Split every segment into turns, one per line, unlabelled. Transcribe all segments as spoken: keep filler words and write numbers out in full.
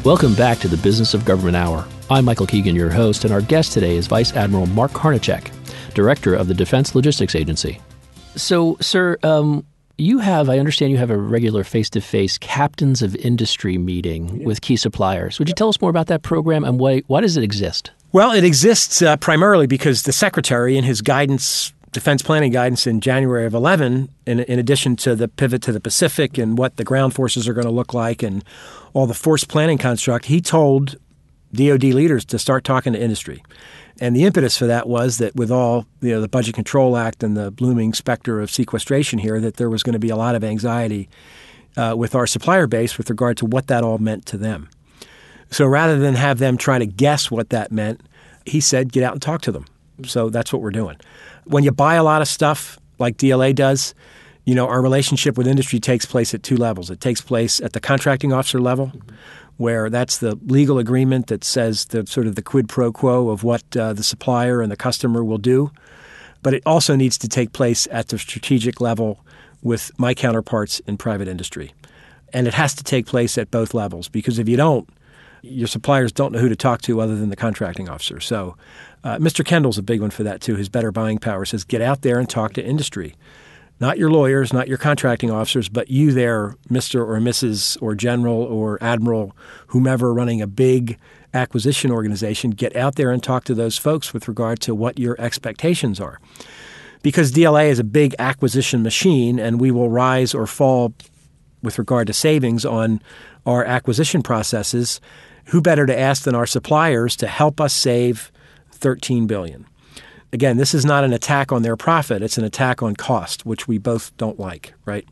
Welcome back to the Business of Government Hour. I'm Michael Keegan, your host, and our guest today is Vice Admiral Mark Harnacek, Director of the Defense Logistics Agency. So, sir, um, you have, I understand you have a regular face-to-face Captains of Industry meeting yeah. with key suppliers. Would you tell us more about that program and why, why does it exist?
Well, it exists uh, primarily because the Secretary, in his guidance, defense planning guidance in January of eleven, in, in addition to the pivot to the Pacific and what the ground forces are going to look like and all the force planning construct, he told D O D leaders to start talking to industry. And the impetus for that was that with all you know, the Budget Control Act and the looming specter of sequestration here, that there was going to be a lot of anxiety uh, with our supplier base with regard to what that all meant to them. So rather than have them try to guess what that meant, he said, get out and talk to them. So that's what we're doing. When you buy a lot of stuff like D L A does, you know, our relationship with industry takes place at two levels. It takes place at the contracting officer level, mm-hmm. where that's the legal agreement that says the sort of the quid pro quo of what uh, the supplier and the customer will do. But it also needs to take place at the strategic level with my counterparts in private industry. And it has to take place at both levels, because if you don't, your suppliers don't know who to talk to other than the contracting officer. So uh, Mister Kendall's a big one for that, too. His better buying power says get out there and talk to industry. Not your lawyers, not your contracting officers, but you there, Mister or Missus or General or Admiral, whomever running a big acquisition organization, get out there and talk to those folks with regard to what your expectations are. Because D L A is a big acquisition machine, and we will rise or fall with regard to savings on our acquisition processes. Who better to ask than our suppliers to help us save thirteen billion dollars? Again, this is not an attack on their profit. It's an attack on cost, which we both don't like, right?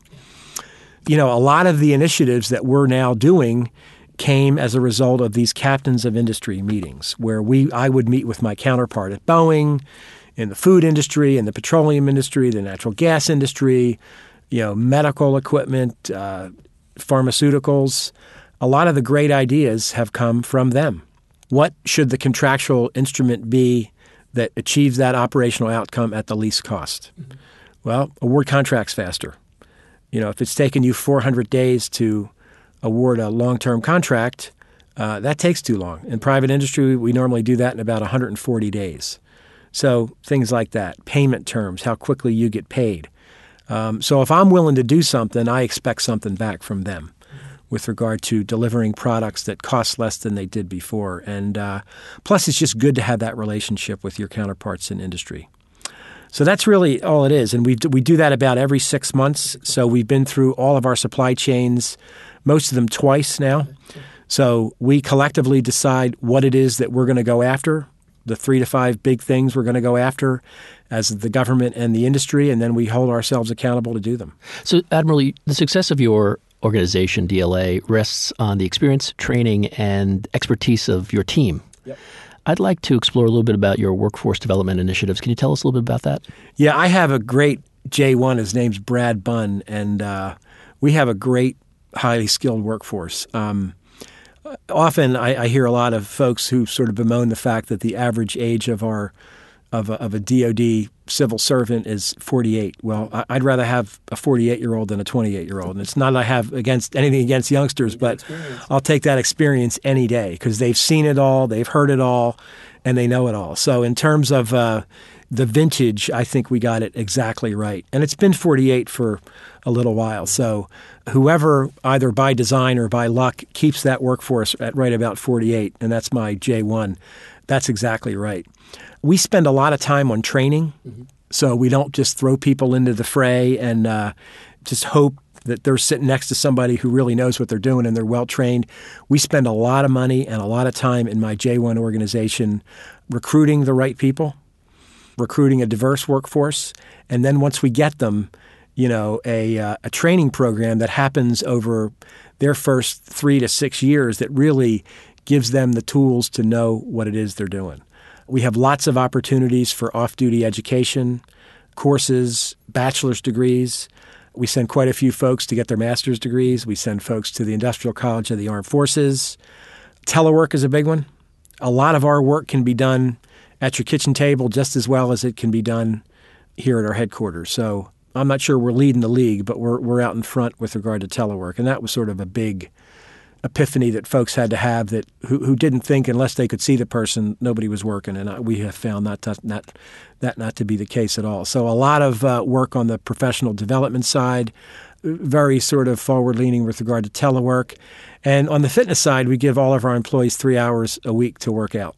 You know, a lot of the initiatives that we're now doing came as a result of these captains of industry meetings where we I would meet with my counterpart at Boeing, in the food industry, in the petroleum industry, the natural gas industry, you know, medical equipment, uh, pharmaceuticals. A lot of the great ideas have come from them. What should the contractual instrument be that achieves that operational outcome at the least cost? Mm-hmm. Well, award contracts faster. You know, if it's taken you four hundred days to award a long-term contract, uh, that takes too long. In private industry, we normally do that in about one hundred forty days. So things like that, payment terms, how quickly you get paid. Um, so if I'm willing to do something, I expect something back from them with regard to delivering products that cost less than they did before. And uh, plus, it's just good to have that relationship with your counterparts in industry. So that's really all it is. And we we do that about every six months. So we've been through all of our supply chains, most of them twice now. So we collectively decide what it is that we're going to go after, the three to five big things we're going to go after as the government and the industry, and then we hold ourselves accountable to do them.
So, Admiral, the success of your organization, D L A, rests on the experience, training, and expertise of your team.
Yep.
I'd like to explore a little bit about your workforce development initiatives. Can you tell us a little bit about that?
Yeah, I have a great J one. His name's Brad Bunn, and uh, we have a great, highly skilled workforce. Um, often I, I hear a lot of folks who sort of bemoan the fact that the average age of our of a, of a D O D civil servant is forty-eight. Well, I'd rather have a forty-eight-year-old than a twenty-eight-year-old. And it's not that I have against anything against youngsters, but I'll take that experience any day because they've seen it all, they've heard it all, and they know it all. So in terms of uh, the vintage, I think we got it exactly right. And it's been forty-eight for a little while. So whoever, either by design or by luck, keeps that workforce at right about forty-eight, and that's my J one, that's exactly right. We spend a lot of time on training, mm-hmm. so we don't just throw people into the fray and uh, just hope that they're sitting next to somebody who really knows what they're doing and they're well-trained. We spend a lot of money and a lot of time in my J one organization recruiting the right people, recruiting a diverse workforce, and then once we get them, you know, a, uh, a training program that happens over their first three to six years that really gives them the tools to know what it is they're doing. We have lots of opportunities for off-duty education, courses, bachelor's degrees. We send quite a few folks to get their master's degrees. We send folks to the Industrial College of the Armed Forces. Telework is a big one. A lot of our work can be done at your kitchen table just as well as it can be done here at our headquarters. So I'm not sure we're leading the league, but we're we're out in front with regard to telework. And that was sort of a big epiphany that folks had to have that who, who didn't think unless they could see the person, nobody was working. And I, we have found not to, not, that not to be the case at all. So a lot of uh, work on the professional development side, very sort of forward-leaning with regard to telework. And on the fitness side, we give all of our employees three hours a week to work out.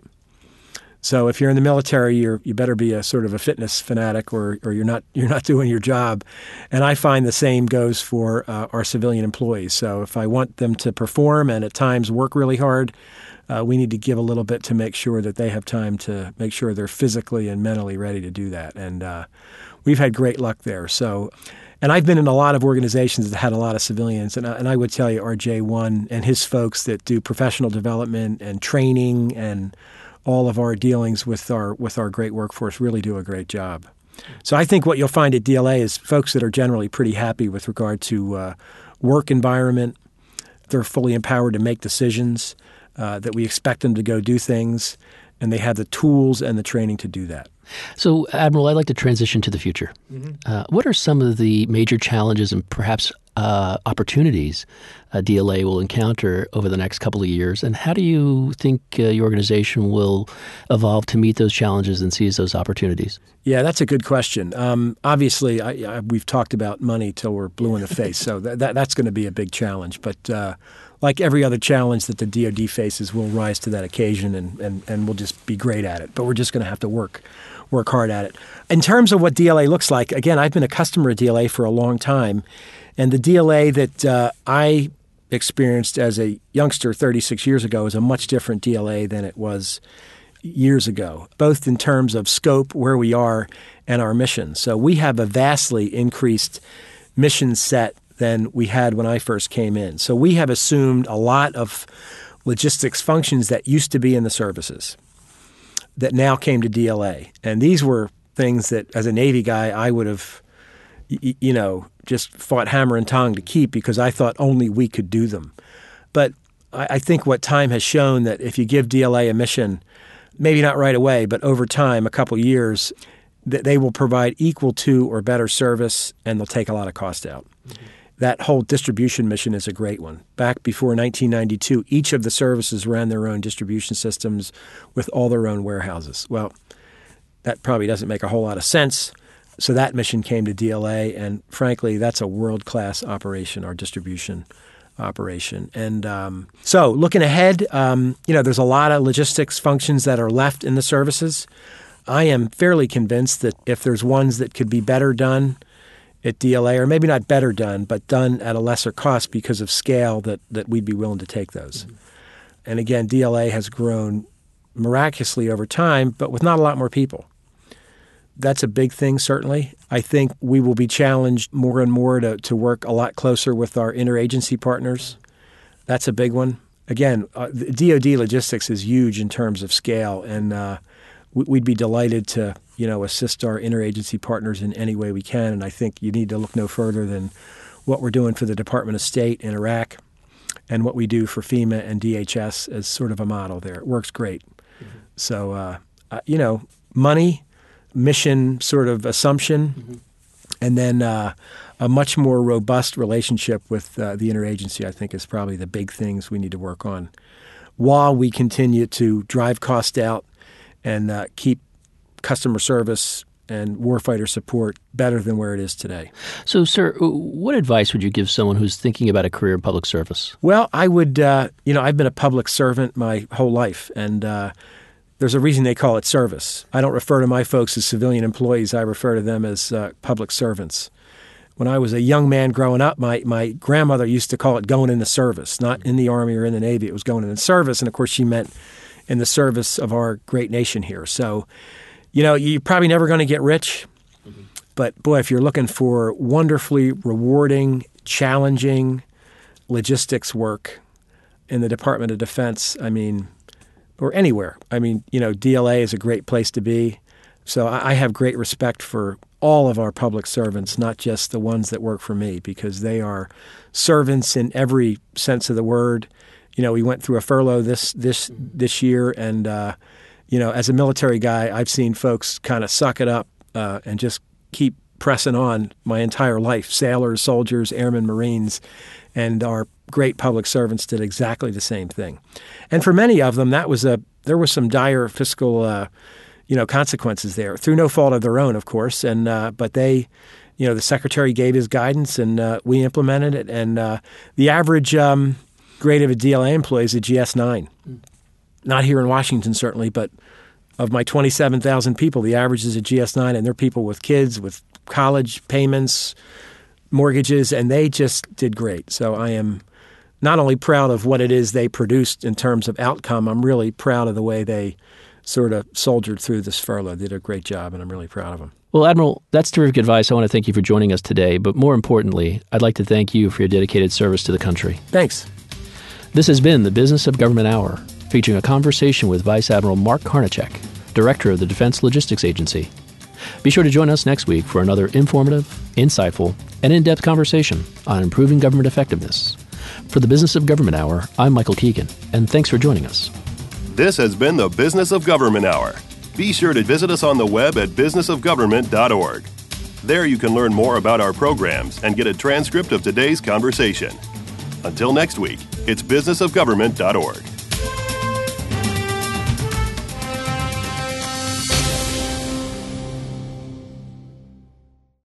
So if you're in the military, you're, you better be a sort of a fitness fanatic, or or you're not you're not doing your job. And I find the same goes for uh, our civilian employees. So if I want them to perform and at times work really hard, uh, we need to give a little bit to make sure that they have time to make sure they're physically and mentally ready to do that. And uh, we've had great luck there. So. And I've been in a lot of organizations that had a lot of civilians, and I, and I would tell you R J one and his folks that do professional development and training and all of our dealings with our with our great workforce really do a great job. So I think what you'll find at D L A is folks that are generally pretty happy with regard to uh, work environment. They're fully empowered to make decisions, uh, that we expect them to go do things, and they have the tools and the training to do that.
So, Admiral, I'd like to transition to the future. Mm-hmm. Uh, what are some of the major challenges and perhaps uh, opportunities uh, D L A will encounter over the next couple of years, and how do you think uh, your organization will evolve to meet those challenges and seize those opportunities?
Yeah, that's a good question. Um, obviously, I, I, we've talked about money till we're blue in the face, so that, that, that's going to be a big challenge. But uh, like every other challenge that the D O D faces, we'll rise to that occasion, and, and, and we'll just be great at it. But we're just going to have to work work hard at it. In terms of what D L A looks like, again, I've been a customer of D L A for a long time, and the D L A that uh, I experienced as a youngster thirty-six years ago is a much different D L A than it was years ago, both in terms of scope, where we are, and our mission. So we have a vastly increased mission set than we had when I first came in. So we have assumed a lot of logistics functions that used to be in the services that now came to D L A. And these were things that, as a Navy guy, I would have, y- you know, just fought hammer and tong to keep because I thought only we could do them. But I, I think what time has shown that if you give D L A a mission, maybe not right away, but over time, a couple years, that they will provide equal to or better service, and they'll take a lot of cost out. Mm-hmm. That whole distribution mission is a great one. Back before nineteen ninety-two, each of the services ran their own distribution systems with all their own warehouses. Well, that probably doesn't make a whole lot of sense. So that mission came to D L A, and frankly, that's a world-class operation, our distribution operation. And um, so looking ahead, um, you know, there's a lot of logistics functions that are left in the services. I am fairly convinced that if there's ones that could be better done at D L A, or maybe not better done, but done at a lesser cost because of scale, that, that we'd be willing to take those. Mm-hmm. And again, D L A has grown miraculously over time, but with not a lot more people. That's a big thing, certainly. I think we will be challenged more and more to, to work a lot closer with our interagency partners. That's a big one. Again, uh, the D O D logistics is huge in terms of scale, and uh, we'd be delighted to, you know, assist our interagency partners in any way we can. And I think you need to look no further than what we're doing for the Department of State in Iraq and what we do for FEMA and D H S as sort of a model there. It works great. Mm-hmm. So, uh, uh, you know, money, mission sort of assumption, mm-hmm. and then uh, a much more robust relationship with uh, the interagency, I think, is probably the big things we need to work on while we continue to drive cost out and uh, keep customer service and warfighter support better than where it is today.
So, sir, what advice would you give someone who's thinking about a career in public service?
Well, I would, uh, you know, I've been a public servant my whole life, and uh, there's a reason they call it service. I don't refer to my folks as civilian employees. I refer to them as uh, public servants. When I was a young man growing up, my, my grandmother used to call it going into service, not in the Army or in the Navy. It was going into service, and of course she meant in the service of our great nation here. So, you know, you're probably never going to get rich, mm-hmm. but boy, if you're looking for wonderfully rewarding, challenging logistics work in the Department of Defense, I mean, or anywhere, I mean, you know, D L A is a great place to be. So I have great respect for all of our public servants, not just the ones that work for me, because they are servants in every sense of the word. You know, we went through a furlough this this this year, and uh, you know, as a military guy, I've seen folks kind of suck it up uh, and just keep pressing on my entire life. Sailors, soldiers, airmen, Marines, and our great public servants did exactly the same thing. And for many of them, that was a there were some dire fiscal uh, you know, consequences there, through no fault of their own, of course. And uh, but they, you know, the secretary gave his guidance, and uh, we implemented it. And uh, the average um, grade of a D L A employee is a G S nine. Mm. Not here in Washington, certainly, but of my twenty-seven thousand people, the average is a G S nine, and they're people with kids, with college payments, mortgages, and they just did great. So I am not only proud of what it is they produced in terms of outcome, I'm really proud of the way they sort of soldiered through this furlough. They did a great job, and I'm really proud of them.
Well, Admiral, that's terrific advice. I want to thank you for joining us today. But more importantly, I'd like to thank you for your dedicated service to the country.
Thanks.
This has been the Business of Government Hour, featuring a conversation with Vice Admiral Mark Karnacek, Director of the Defense Logistics Agency. Be sure to join us next week for another informative, insightful, and in-depth conversation on improving government effectiveness. For the Business of Government Hour, I'm Michael Keegan, and thanks for joining us.
This has been the Business of Government Hour. Be sure to visit us on the web at business of government dot org. There you can learn more about our programs and get a transcript of today's conversation. Until next week, it's business of government dot org.